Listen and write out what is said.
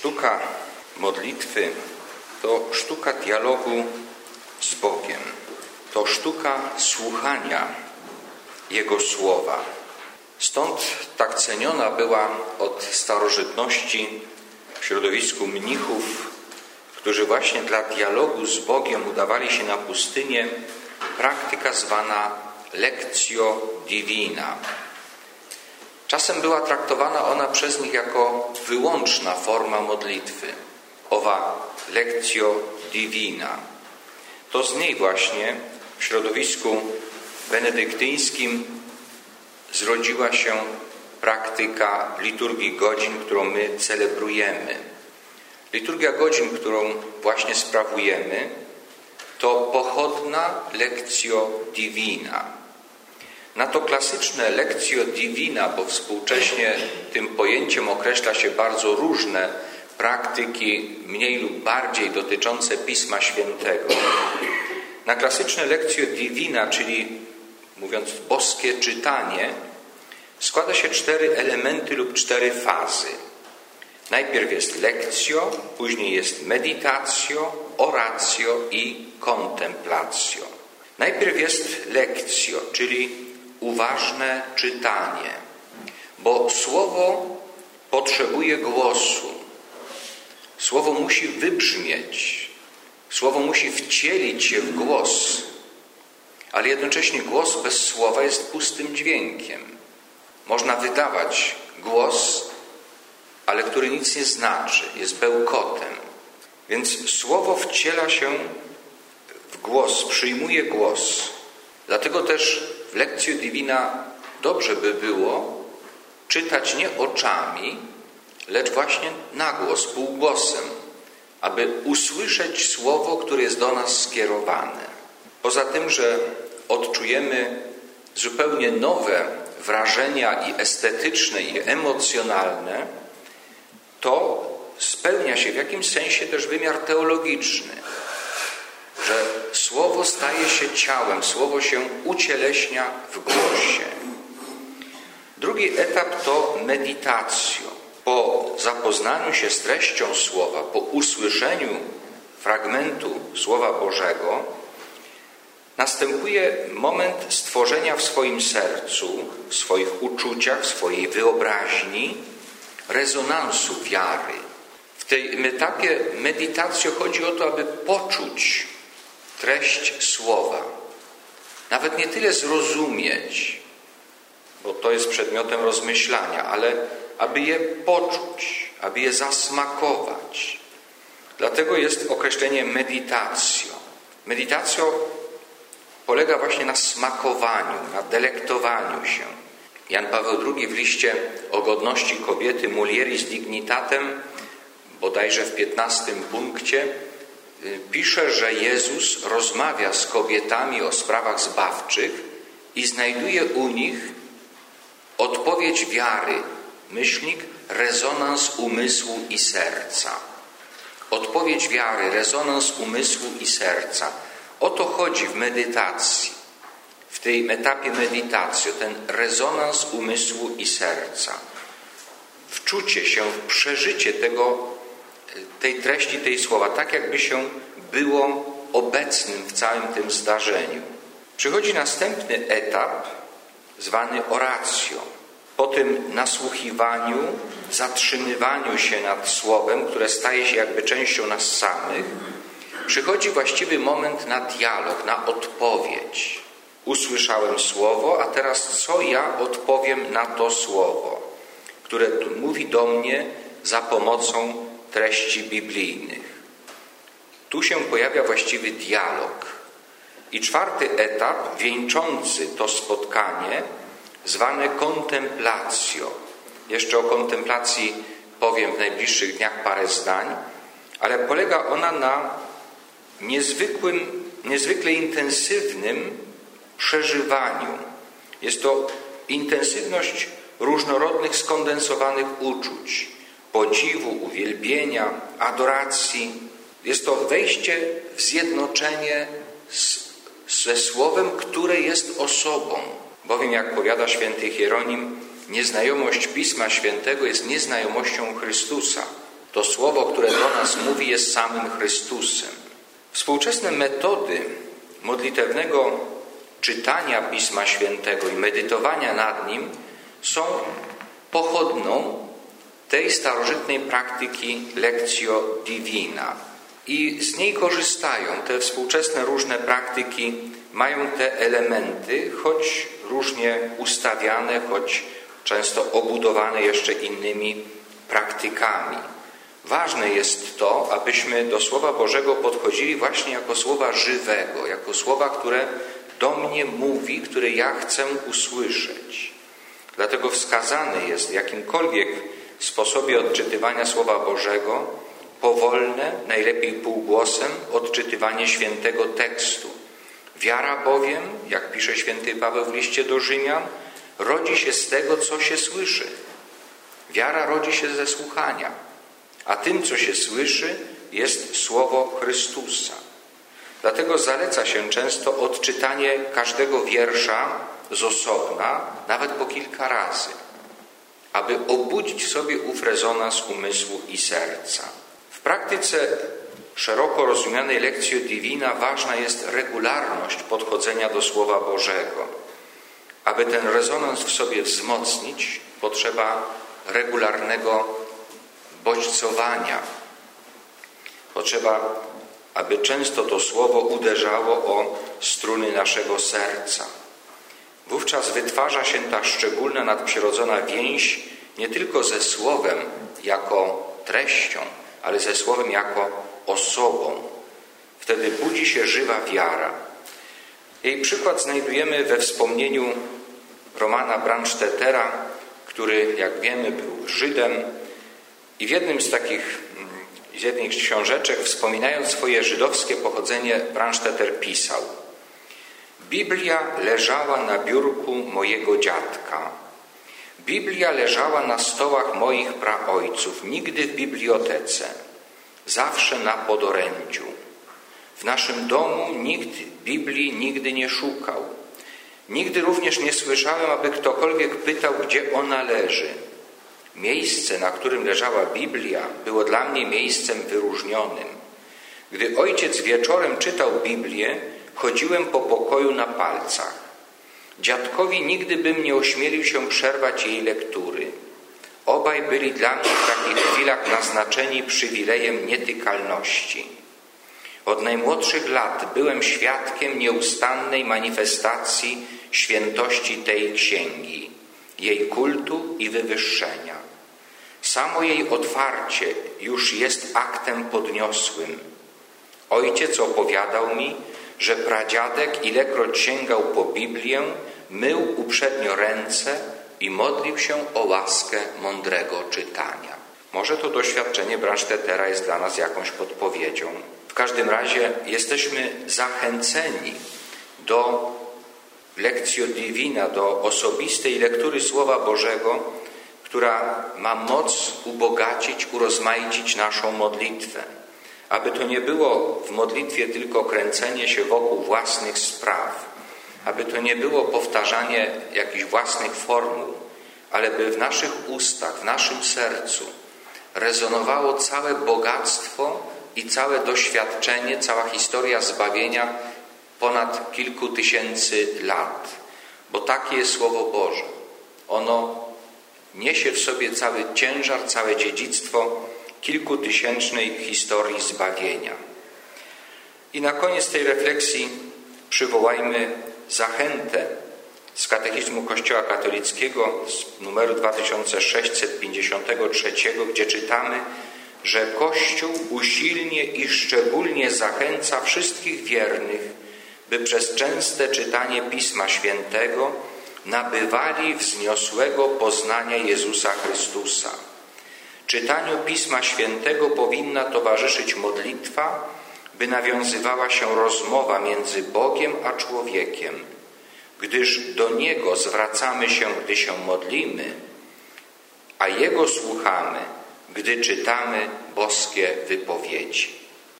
Sztuka modlitwy to sztuka dialogu z Bogiem. To sztuka słuchania Jego słowa. Stąd tak ceniona była od starożytności w środowisku mnichów, którzy właśnie dla dialogu z Bogiem udawali się na pustynię, praktyka zwana lectio divina. Czasem była traktowana ona przez nich jako wyłączna forma modlitwy. Owa lectio divina. To z niej właśnie w środowisku benedyktyńskim zrodziła się praktyka liturgii godzin, którą my celebrujemy. Liturgia godzin, którą właśnie sprawujemy, to pochodna lectio divina. Na to klasyczne lectio divina, bo współcześnie tym pojęciem określa się bardzo różne praktyki, mniej lub bardziej dotyczące Pisma Świętego. Na klasyczne lectio divina, czyli mówiąc boskie czytanie, składa się 4 elementy lub 4 fazy. Najpierw jest lectio, później jest meditatio, oratio i contemplatio. Najpierw jest lectio, czyli uważne czytanie, bo słowo potrzebuje głosu. Słowo musi wybrzmieć, słowo musi wcielić się w głos, ale jednocześnie głos bez słowa jest pustym dźwiękiem. Można wydawać głos, ale który nic nie znaczy, jest bełkotem. Więc słowo wciela się w głos, przyjmuje głos. Dlatego też w lectio divina dobrze by było czytać nie oczami, lecz właśnie na głos, półgłosem, aby usłyszeć słowo, które jest do nas skierowane. Poza tym, że odczujemy zupełnie nowe wrażenia i estetyczne, i emocjonalne, to spełnia się w jakimś sensie też wymiar teologiczny, że słowo staje się ciałem, słowo się ucieleśnia w głosie. Drugi etap to meditatio. Po zapoznaniu się z treścią słowa, po usłyszeniu fragmentu Słowa Bożego, następuje moment stworzenia w swoim sercu, w swoich uczuciach, w swojej wyobraźni rezonansu wiary. W tym etapie meditacji chodzi o to, aby poczuć treść słowa. Nawet nie tyle zrozumieć, bo to jest przedmiotem rozmyślania, ale aby je poczuć, aby je zasmakować. Dlatego jest określenie meditatio. Meditatio polega właśnie na smakowaniu, na delektowaniu się. Jan Paweł II w liście o godności kobiety Mulieris Dignitatem, bodajże w 15 punkcie, pisze, że Jezus rozmawia z kobietami o sprawach zbawczych i znajduje u nich odpowiedź wiary, myślnik, rezonans umysłu i serca. Odpowiedź wiary, rezonans umysłu i serca. O to chodzi w medytacji. W tym etapie medytacji, ten rezonans umysłu i serca. Wczucie się, przeżycie tej treści, tej słowa, tak jakby się było obecnym w całym tym zdarzeniu. Przychodzi następny etap, zwany oratio. Po tym nasłuchiwaniu, zatrzymywaniu się nad słowem, które staje się jakby częścią nas samych, przychodzi właściwy moment na dialog, na odpowiedź. Usłyszałem słowo, a teraz co ja odpowiem na to słowo, które mówi do mnie za pomocą treści biblijnych. Tu się pojawia właściwy dialog. I 4. etap, wieńczący to spotkanie, zwane contemplatio. Jeszcze o kontemplacji powiem w najbliższych dniach parę zdań, ale polega ona na niezwykle intensywnym przeżywaniu. Jest to intensywność różnorodnych, skondensowanych uczuć, podziwu, uwielbienia, adoracji. Jest to wejście w zjednoczenie ze Słowem, które jest osobą. Bowiem, jak powiada święty Hieronim, nieznajomość Pisma Świętego jest nieznajomością Chrystusa. To słowo, które do nas mówi, jest samym Chrystusem. Współczesne metody modlitewnego czytania Pisma Świętego i medytowania nad nim są pochodną tej starożytnej praktyki Lectio Divina. I z niej korzystają. Te współczesne różne praktyki mają te elementy, choć różnie ustawiane, choć często obudowane jeszcze innymi praktykami. Ważne jest to, abyśmy do Słowa Bożego podchodzili właśnie jako słowa żywego, jako słowa, które do mnie mówi, które ja chcę usłyszeć. Dlatego wskazane jest w jakimkolwiek sposobie odczytywania Słowa Bożego powolne, najlepiej półgłosem, odczytywanie świętego tekstu. Wiara bowiem, jak pisze święty Paweł w liście do Rzymian, rodzi się z tego, co się słyszy. Wiara rodzi się ze słuchania, a tym, co się słyszy, jest Słowo Chrystusa. Dlatego zaleca się często odczytanie każdego wiersza z osobna, nawet po kilka razy, aby obudzić sobie ów rezonans umysłu i serca. W praktyce szeroko rozumianej Lectio Divina ważna jest regularność podchodzenia do Słowa Bożego. Aby ten rezonans w sobie wzmocnić, potrzeba regularnego bodźcowania. Potrzeba, aby często to Słowo uderzało o struny naszego serca. Wówczas wytwarza się ta szczególna, nadprzyrodzona więź nie tylko ze Słowem jako treścią, ale ze Słowem jako osobą. Wtedy budzi się żywa wiara. Jej przykład znajdujemy we wspomnieniu Romana Brandstättera, który, jak wiemy, był Żydem i w jednej z książeczek, wspominając swoje żydowskie pochodzenie, Brandstätter pisał: Biblia leżała na biurku mojego dziadka. Biblia leżała na stołach moich praojców, nigdy w bibliotece, zawsze na podorędziu. W naszym domu nikt Biblii nigdy nie szukał. Nigdy również nie słyszałem, aby ktokolwiek pytał, gdzie ona leży. Miejsce, na którym leżała Biblia, było dla mnie miejscem wyróżnionym. Gdy ojciec wieczorem czytał Biblię, chodziłem po pokoju na palcach. Dziadkowi nigdy bym nie ośmielił się przerwać jej lektury. Obaj byli dla mnie w takich chwilach naznaczeni przywilejem nietykalności. Od najmłodszych lat byłem świadkiem nieustannej manifestacji świętości tej księgi, jej kultu i wywyższenia. Samo jej otwarcie już jest aktem podniosłym. Ojciec opowiadał mi, że pradziadek, ilekroć sięgał po Biblię, mył uprzednio ręce i modlił się o łaskę mądrego czytania. Może to doświadczenie Brandstättera jest dla nas jakąś podpowiedzią. W każdym razie jesteśmy zachęceni do Lectio Divina, do osobistej lektury Słowa Bożego, która ma moc ubogacić, urozmaicić naszą modlitwę. Aby to nie było w modlitwie tylko kręcenie się wokół własnych spraw, aby to nie było powtarzanie jakichś własnych formuł, ale by w naszych ustach, w naszym sercu rezonowało całe bogactwo i całe doświadczenie, cała historia zbawienia ponad kilku tysięcy lat. Bo takie jest Słowo Boże. Ono niesie w sobie cały ciężar, całe dziedzictwo kilkutysięcznej historii zbawienia. I na koniec tej refleksji przywołajmy zachętę z Katechizmu Kościoła Katolickiego z numeru 2653, gdzie czytamy, że Kościół usilnie i szczególnie zachęca wszystkich wiernych, by przez częste czytanie Pisma Świętego nabywali wzniosłego poznania Jezusa Chrystusa. Czytaniu Pisma Świętego powinna towarzyszyć modlitwa, by nawiązywała się rozmowa między Bogiem a człowiekiem, gdyż do Niego zwracamy się, gdy się modlimy, a Jego słuchamy, gdy czytamy boskie wypowiedzi.